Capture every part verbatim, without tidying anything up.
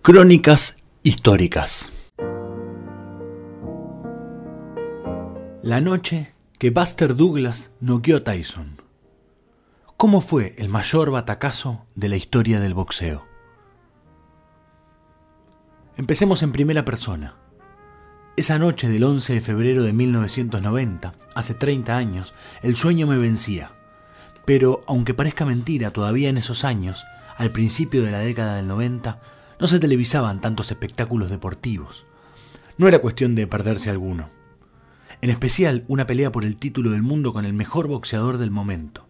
Crónicas históricas. La noche que Buster Douglas noqueó a Tyson. ¿Cómo fue el mayor batacazo de la historia del boxeo? Empecemos en primera persona. Esa noche del once de febrero de mil novecientos noventa, hace treinta años, el sueño me vencía. Pero, aunque parezca mentira, todavía en esos años, al principio de la década del noventa, no se televisaban tantos espectáculos deportivos. No era cuestión de perderse alguno. En especial, una pelea por el título del mundo con el mejor boxeador del momento.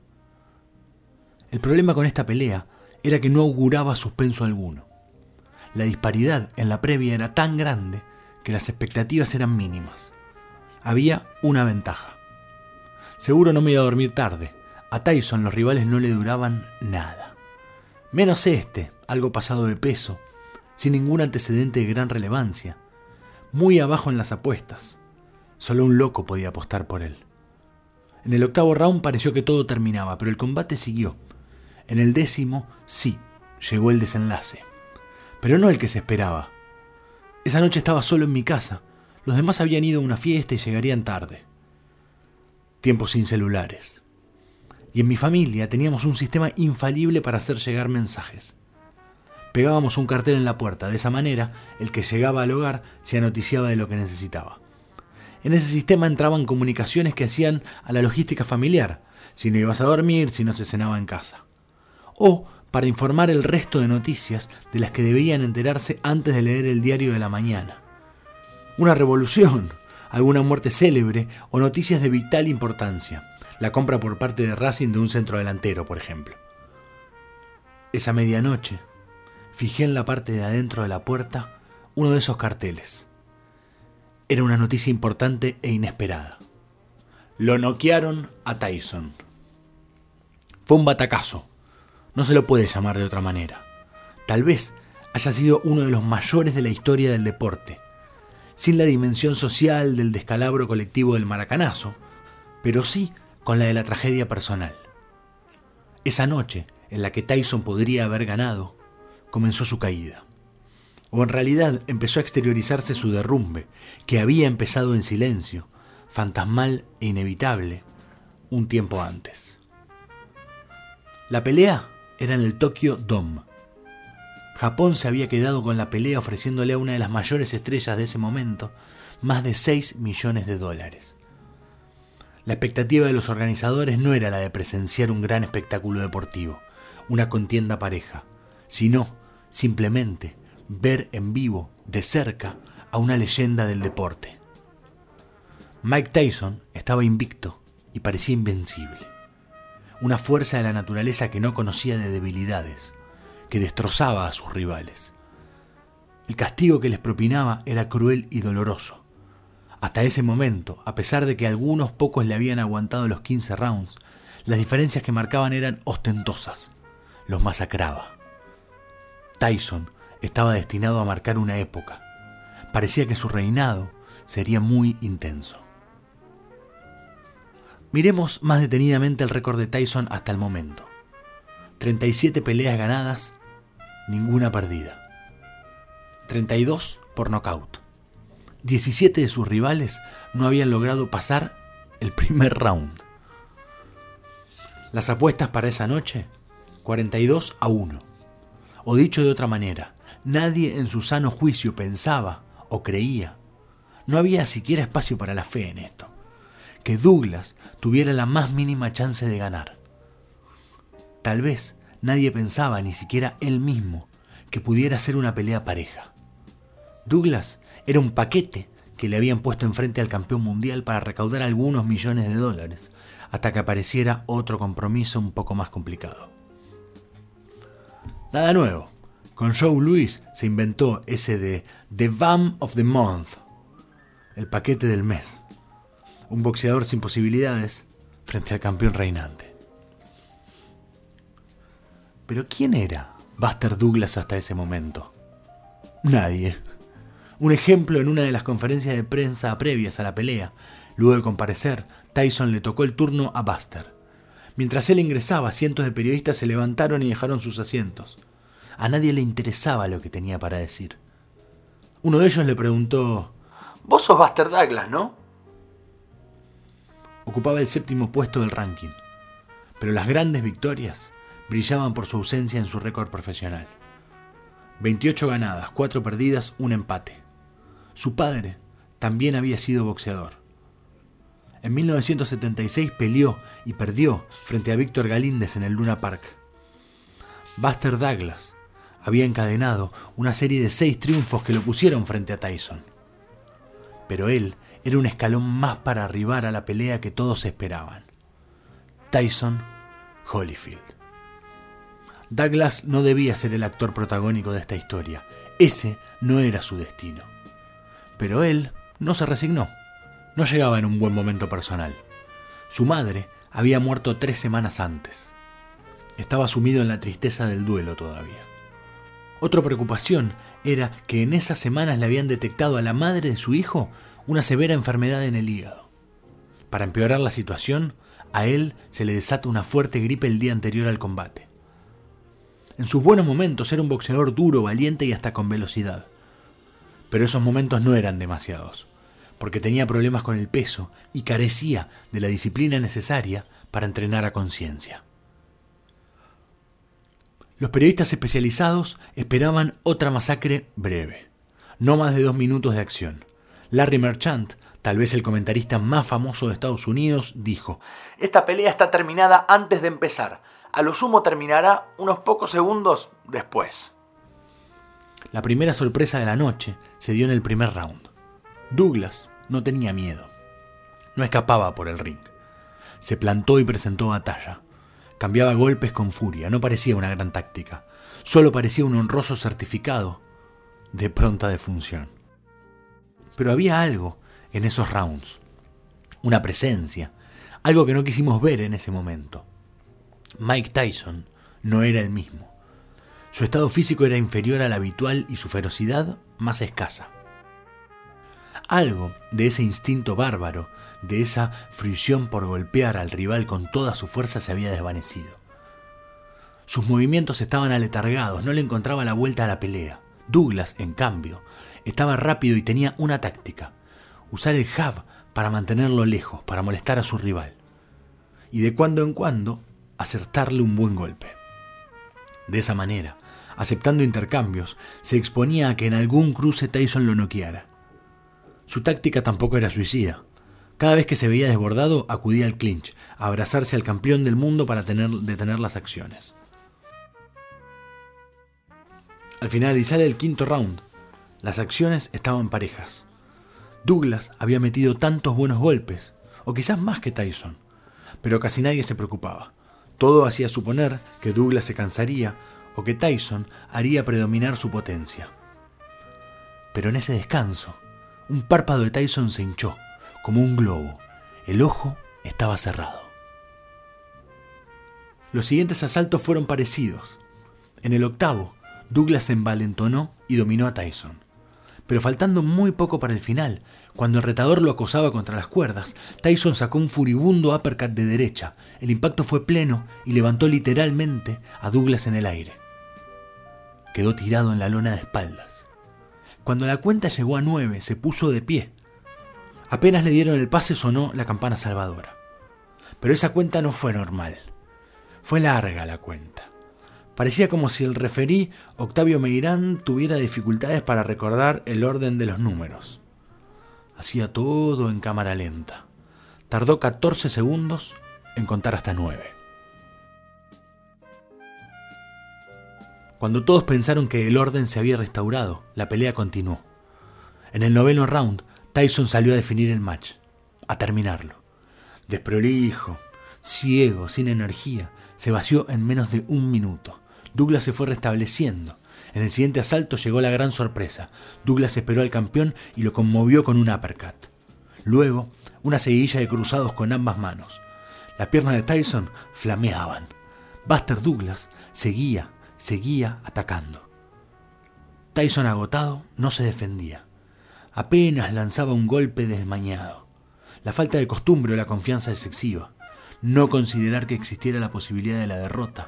El problema con esta pelea era que no auguraba suspenso alguno. La disparidad en la previa era tan grande que las expectativas eran mínimas. Había una ventaja. Seguro no me iba a dormir tarde. A Tyson los rivales no le duraban nada. Menos este, algo pasado de peso, sin ningún antecedente de gran relevancia, muy abajo en las apuestas. Solo un loco podía apostar por él. En el octavo round pareció que todo terminaba, pero el combate siguió. En el décimo, sí, llegó el desenlace. Pero no el que se esperaba. Esa noche estaba solo en mi casa. Los demás habían ido a una fiesta y llegarían tarde. Tiempos sin celulares. Y en mi familia teníamos un sistema infalible para hacer llegar mensajes. Pegábamos un cartel en la puerta. De esa manera, el que llegaba al hogar se anoticiaba de lo que necesitaba. En ese sistema entraban comunicaciones que hacían a la logística familiar, si no ibas a dormir, si no se cenaba en casa. O para informar el resto de noticias de las que debían enterarse antes de leer el diario de la mañana. Una revolución, alguna muerte célebre o noticias de vital importancia. La compra por parte de Racing de un centrodelantero, por ejemplo. Esa medianoche, fijé en la parte de adentro de la puerta uno de esos carteles. Era una noticia importante e inesperada. Lo noquearon a Tyson. Fue un batacazo. No se lo puede llamar de otra manera. Tal vez haya sido uno de los mayores de la historia del deporte, sin la dimensión social del descalabro colectivo del maracanazo, pero sí con la de la tragedia personal. Esa noche, en la que Tyson podría haber ganado, comenzó su caída. O en realidad empezó a exteriorizarse su derrumbe, que había empezado en silencio, fantasmal e inevitable, un tiempo antes. La pelea era en el Tokyo Dome. Japón se había quedado con la pelea ofreciéndole a una de las mayores estrellas de ese momento más de seis millones de dólares. La expectativa de los organizadores no era la de presenciar un gran espectáculo deportivo, una contienda pareja, sino simplemente ver en vivo, de cerca, a una leyenda del deporte. Mike Tyson estaba invicto y parecía invencible. Una fuerza de la naturaleza que no conocía de debilidades, que destrozaba a sus rivales. El castigo que les propinaba era cruel y doloroso. Hasta ese momento, a pesar de que algunos pocos le habían aguantado los quince rounds, las diferencias que marcaban eran ostentosas. Los masacraba. Tyson estaba destinado a marcar una época. Parecía que su reinado sería muy intenso. Miremos más detenidamente el récord de Tyson hasta el momento. treinta y siete peleas ganadas, ninguna perdida. treinta y dos por nocaut. diecisiete de sus rivales no habían logrado pasar el primer round. Las apuestas para esa noche, cuarenta y dos a uno. O dicho de otra manera, nadie en su sano juicio pensaba o creía, no había siquiera espacio para la fe en esto, que Douglas tuviera la más mínima chance de ganar. Tal vez nadie pensaba, ni siquiera él mismo, que pudiera ser una pelea pareja. Douglas era un paquete que le habían puesto enfrente al campeón mundial para recaudar algunos millones de dólares, hasta que apareciera otro compromiso un poco más complicado. Nada nuevo. Con Joe Louis se inventó ese de The Bum of the Month, el paquete del mes. Un boxeador sin posibilidades frente al campeón reinante. Pero ¿quién era Buster Douglas hasta ese momento? Nadie. Un ejemplo, en una de las conferencias de prensa previas a la pelea, luego de comparecer, Tyson le tocó el turno a Buster. Mientras él ingresaba, cientos de periodistas se levantaron y dejaron sus asientos. A nadie le interesaba lo que tenía para decir. Uno de ellos le preguntó: «Vos sos Buster Douglas, ¿no?». Ocupaba el séptimo puesto del ranking, pero las grandes victorias brillaban por su ausencia en su récord profesional. veintiocho ganadas, cuatro perdidas, un empate. Su padre también había sido boxeador. En mil novecientos setenta y seis peleó y perdió frente a Víctor Galíndez en el Luna Park. Buster Douglas había encadenado una serie de seis triunfos que lo pusieron frente a Tyson. Pero él era un escalón más para arribar a la pelea que todos esperaban: Tyson Holyfield. Douglas no debía ser el actor protagónico de esta historia. Ese no era su destino. Pero él no se resignó. No llegaba en un buen momento personal. Su madre había muerto tres semanas antes. Estaba sumido en la tristeza del duelo todavía. Otra preocupación era que en esas semanas le habían detectado a la madre de su hijo una severa enfermedad en el hígado. Para empeorar la situación, a él se le desata una fuerte gripe el día anterior al combate. En sus buenos momentos era un boxeador duro, valiente y hasta con velocidad. Pero esos momentos no eran demasiados, porque tenía problemas con el peso y carecía de la disciplina necesaria para entrenar a conciencia. Los periodistas especializados esperaban otra masacre breve, no más de dos minutos de acción. Larry Merchant, tal vez el comentarista más famoso de Estados Unidos, dijo: «Esta pelea está terminada antes de empezar. A lo sumo terminará unos pocos segundos después». La primera sorpresa de la noche se dio en el primer round. Douglas no tenía miedo. No escapaba por el ring. Se plantó y presentó batalla. Cambiaba golpes con furia. No parecía una gran táctica. Solo parecía un honroso certificado de pronta defunción. Pero había algo en esos rounds. Una presencia. Algo que no quisimos ver en ese momento. Mike Tyson no era el mismo. Su estado físico era inferior al habitual y su ferocidad más escasa. Algo de ese instinto bárbaro, de esa fruición por golpear al rival con toda su fuerza se había desvanecido. Sus movimientos estaban aletargados, no le encontraba la vuelta a la pelea. Douglas, en cambio, estaba rápido y tenía una táctica: usar el jab para mantenerlo lejos, para molestar a su rival. Y de cuando en cuando, acertarle un buen golpe. De esa manera, aceptando intercambios, se exponía a que en algún cruce Tyson lo noqueara. Su táctica tampoco era suicida. Cada vez que se veía desbordado, acudía al clinch, a abrazarse al campeón del mundo para tener, detener las acciones. Al finalizar el quinto round, las acciones estaban parejas. Douglas había metido tantos buenos golpes, o quizás más que Tyson, pero casi nadie se preocupaba. Todo hacía suponer que Douglas se cansaría o que Tyson haría predominar su potencia. Pero en ese descanso, un párpado de Tyson se hinchó, como un globo. El ojo estaba cerrado. Los siguientes asaltos fueron parecidos. En el octavo, Douglas se envalentonó y dominó a Tyson. Pero faltando muy poco para el final, cuando el retador lo acosaba contra las cuerdas, Tyson sacó un furibundo uppercut de derecha. El impacto fue pleno y levantó literalmente a Douglas en el aire. Quedó tirado en la lona de espaldas. Cuando la cuenta llegó a nueve, se puso de pie. Apenas le dieron el pase, sonó la campana salvadora. Pero esa cuenta no fue normal. Fue larga la cuenta. Parecía como si el referí Octavio Meirán tuviera dificultades para recordar el orden de los números. Hacía todo en cámara lenta. Tardó catorce segundos en contar hasta nueve. Cuando todos pensaron que el orden se había restaurado, la pelea continuó. En el noveno round, Tyson salió a definir el match, a terminarlo. Desprolijo, ciego, sin energía, se vació en menos de un minuto. Douglas se fue restableciendo. En el siguiente asalto llegó la gran sorpresa. Douglas esperó al campeón y lo conmovió con un uppercut. Luego, una seguidilla de cruzados con ambas manos. Las piernas de Tyson flameaban. Buster Douglas seguía, seguía atacando. Tyson, agotado, no se defendía. Apenas lanzaba un golpe desmañado. La falta de costumbre o la confianza excesiva. No considerar que existiera la posibilidad de la derrota.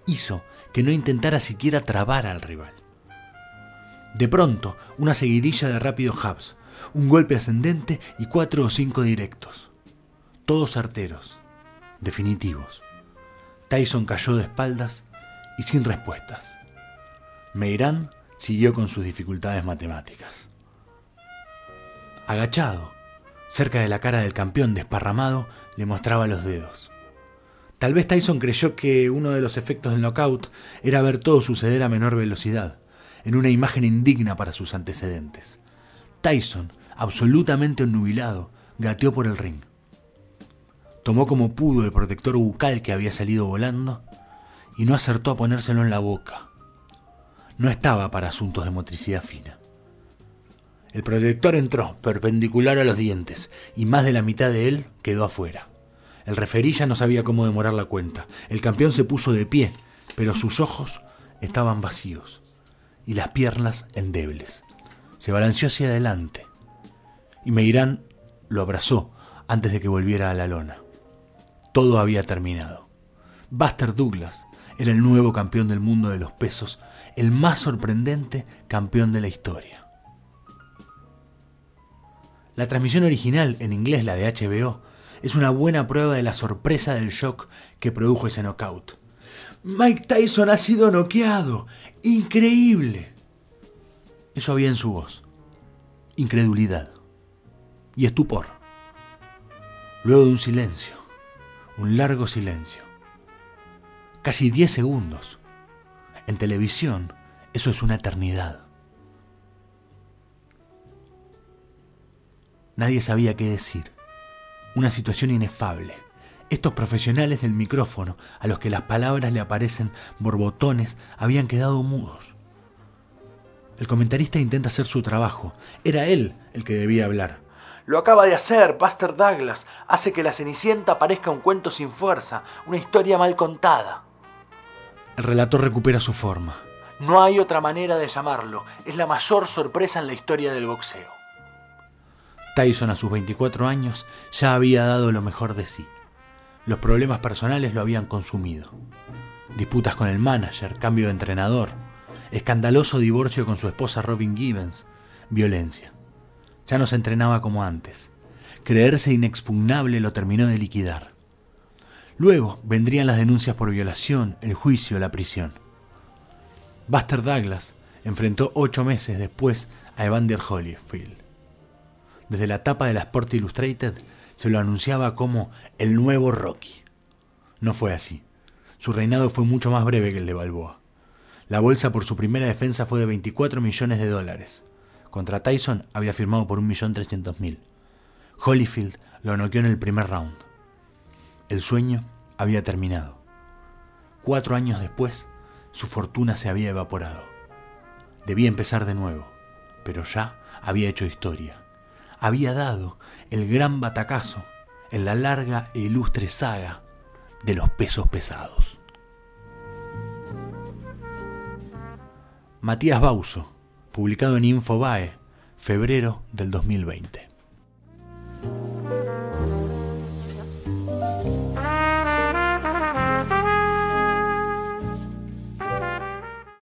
hizo que no intentara siquiera trabar al rival. De pronto, una seguidilla de rápidos jabs, un golpe ascendente y cuatro o cinco directos. Todos certeros, definitivos. Tyson cayó de espaldas y sin respuestas. Meirán siguió con sus dificultades matemáticas. Agachado, cerca de la cara del campeón desparramado, le mostraba los dedos. Tal vez Tyson creyó que uno de los efectos del knockout era ver todo suceder a menor velocidad, en una imagen indigna para sus antecedentes. Tyson, absolutamente obnubilado, gateó por el ring. Tomó como pudo el protector bucal que había salido volando y no acertó a ponérselo en la boca. No estaba para asuntos de motricidad fina. El protector entró perpendicular a los dientes y más de la mitad de él quedó afuera. El referí ya no sabía cómo demorar la cuenta. El campeón se puso de pie, pero sus ojos estaban vacíos y las piernas endebles. Se balanceó hacia adelante y Meirán lo abrazó antes de que volviera a la lona. Todo había terminado. Buster Douglas era el nuevo campeón del mundo de los pesos, el más sorprendente campeón de la historia. La transmisión original, en inglés la de H B O, es una buena prueba de la sorpresa del shock que produjo ese knockout. Mike Tyson ha sido noqueado. ¡Increíble! Eso había en su voz. Incredulidad. Y estupor. Luego de un silencio. Un largo silencio. Casi diez segundos. En televisión, eso es una eternidad. Nadie sabía qué decir. Una situación inefable. Estos profesionales del micrófono, a los que las palabras le aparecen borbotones, habían quedado mudos. El comentarista intenta hacer su trabajo. Era él el que debía hablar. Lo acaba de hacer, Buster Douglas. Hace que la Cenicienta parezca un cuento sin fuerza, una historia mal contada. El relator recupera su forma. No hay otra manera de llamarlo. Es la mayor sorpresa en la historia del boxeo. Tyson, a sus veinticuatro años, ya había dado lo mejor de sí. Los problemas personales lo habían consumido. Disputas con el manager, cambio de entrenador, escandaloso divorcio con su esposa Robin Givens, violencia. Ya no se entrenaba como antes. Creerse inexpugnable lo terminó de liquidar. Luego vendrían las denuncias por violación, el juicio, la prisión. Buster Douglas enfrentó ocho meses después a Evander Holyfield. Desde la tapa de la Sport Illustrated se lo anunciaba como el nuevo Rocky. No fue así. Su reinado fue mucho más breve que el de Balboa. La bolsa por su primera defensa fue de veinticuatro millones de dólares. Contra Tyson había firmado por un millón trescientos mil. Holyfield lo noqueó en el primer round. El sueño había terminado. Cuatro años después, su fortuna se había evaporado. Debía empezar de nuevo, pero ya había hecho historia. Había dado el gran batacazo en la larga e ilustre saga de los pesos pesados. Matías Bauso, publicado en Infobae, febrero del dos mil veinte.